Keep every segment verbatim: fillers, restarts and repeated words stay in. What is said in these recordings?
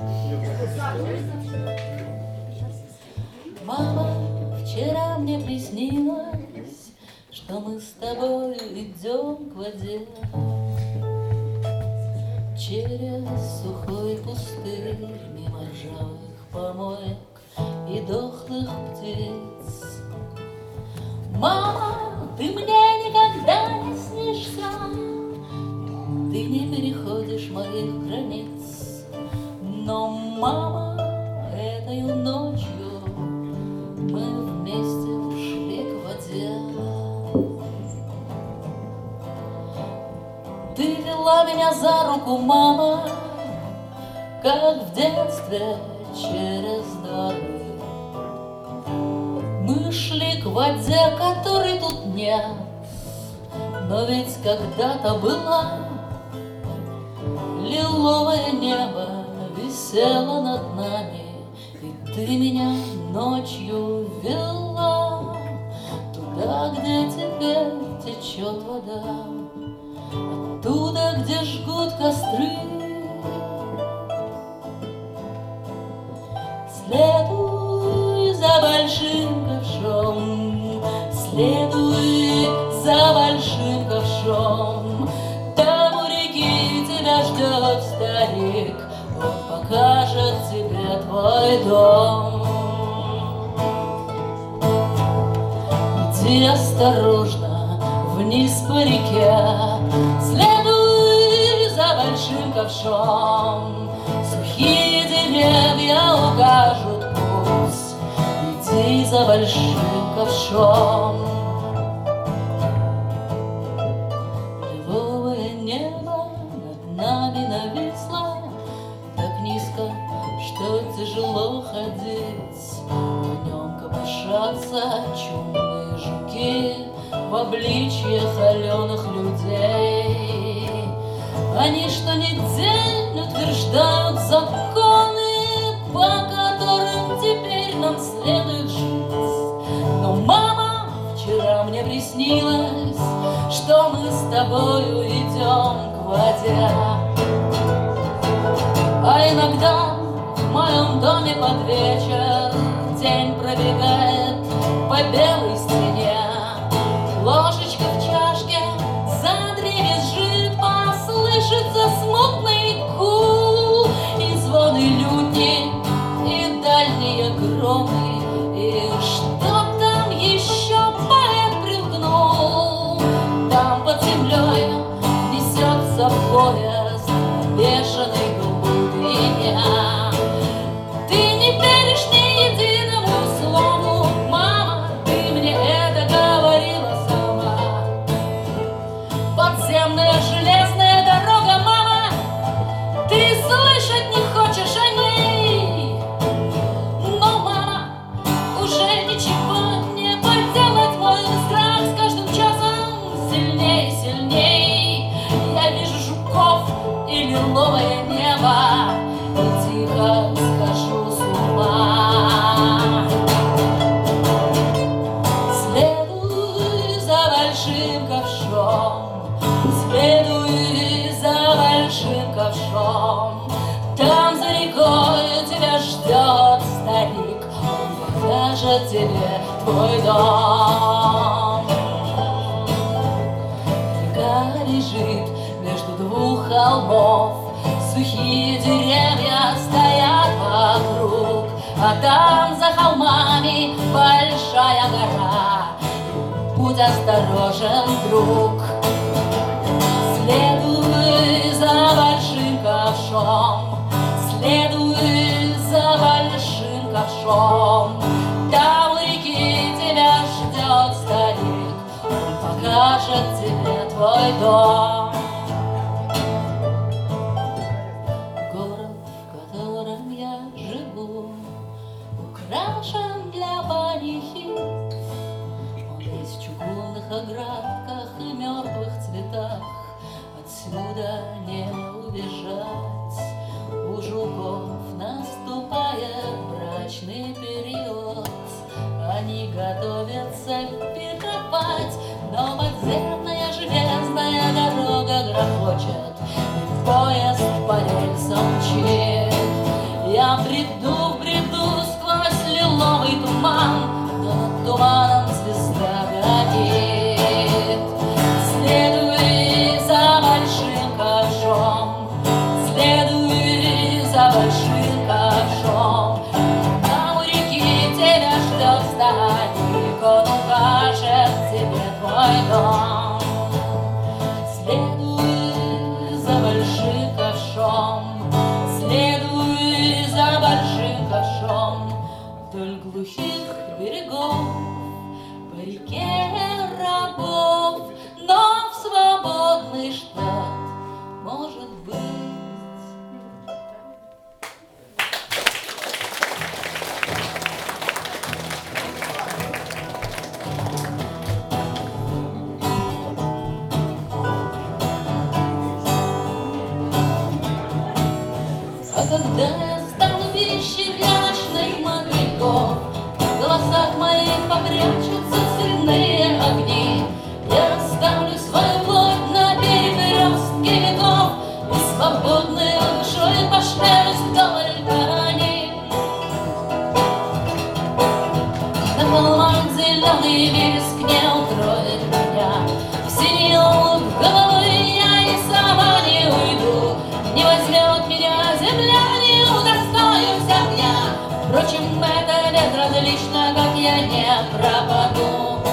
Мама, вчера мне приснилось, что мы с тобой идем к воде. Через сухой пустырь, мимо ржавых помоек и дохлых птиц. Мама, ты мне никогда не снишься, ты не переходишь моих границ. Но, мама, этой ночью мы вместе ушли к воде. Ты вела меня за руку, мама, как в детстве через дорогу. Мы шли к воде, которой тут нет, но ведь когда-то была. Лиловое небо висело над нами, и ты меня ночью вела туда, где теперь течет вода, оттуда, где жгут костры. Следуй за большим ковшом, следуй за большим ковшом. Там у реки тебя ждет старик, он покажет тебе твой дом. Иди осторожно вниз по реке, следуй за большим ковшом. Сухие деревья укажут путь, иди за большим ковшом. Лиловое небо над нами нависло так низко, что тяжело ходить. В нем копошатся чумные жуки в обличьях холеных людей. Они что ни день утверждают законы, по которым теперь нам следует жить. Но, мама, вчера мне приснилось, что мы с тобою идем к воде. А иногда в моем доме под вечер день пробегает по белой стене. Ложечка в чашке задребезжит, послышится смутный гул, и звоны лютни, и дальние громы, и что там еще поэт примкнул. Там под землей несется поезд бешеной глубине. Ты не веришь ни единому слову, мама, ты мне это говорила сама. Подземная железная дорога, мама, ты слышать не хочешь о ней. Но, мама, уже ничего не поделать, мой страх с каждым часом сильней, сильней. Я вижу жуков и лиловое небо, и тихо схожу с ума. Следуй за большим ковшом, следуй за большим ковшом. Там за рекой тебя ждет старик, он покажет тебе твой дом. Река лежит между двух холмов, сухие деревья стоят вокруг, а там за холмами большая гора. Будь осторожен, друг. Следуй за большим ковшом, следуй за большим ковшом. Там у реки тебя ждет старик, он покажет тебе твой дом. Город, в котором я живу, украшен для панихи. Он весь в чугунных оградках и мертвых цветах. Отсюда не убежать. У жуков наступает брачный период. Они готовятся пиковать, но подземная железная дорога грохочет, и поезд по рельсам мчит. Я бреду, бреду сквозь лиловый туман, но над туманом звезда горит. Следуй за большим ковшом, следуй за большим ковшом. Там у реки тебя ждет старик, он укажет тебе твой дом. Следуй за большим ковшом, следуй за большим ковшом вдоль глухих берегов по реке рабов, но в свободный штат, может быть. А когда я стану пищей для ночных мотыльков, в голосах моих попрячутся цветные огни, я расставлю свою плоть на перекрестке веков и свободной душой пошлюсь вдоль грани. На холмах зеленый вереск не укроет меня, в синеву головы я и сама не уйду, не возьмет меня земля, не удостоюсь огня. Впрочем, это безразлично, как я не пропаду.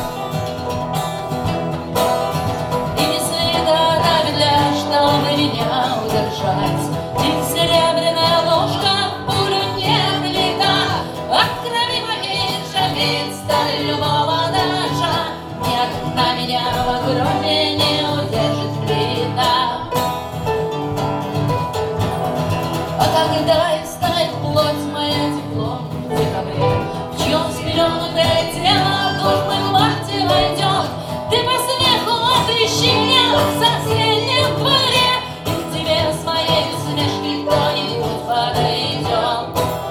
И не света медля, чтобы меня удержать, и серебряная ложка в пулю не влита. От крови моей шагает сталь любого ножа, ни одна меня в громе не удержит плита. А когда истает плоть моя теплом в декабре, в чьем спеленутое тело в душной марте войдет, ты по смеху отыщи меня в соседнем дворе, и к тебе с моей усмешкой кто-нибудь подойдет.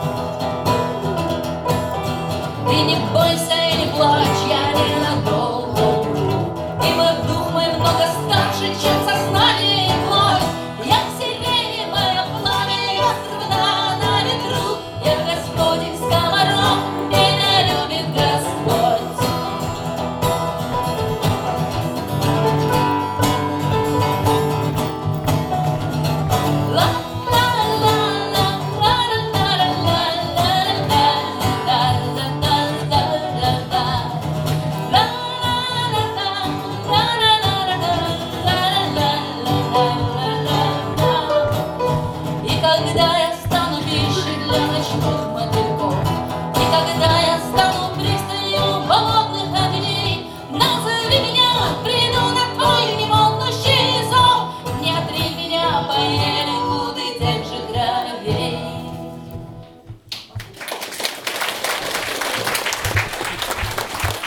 Ты не бойся и не плачь, я ненадолго умру, ибо дух мой много старше, чем сознание и плоть. Я сильнее, мое пламя, я струна на ветру, я Господь их скоморох, меня любит Господь. И когда я стану пищей для ночных мотыльков, и когда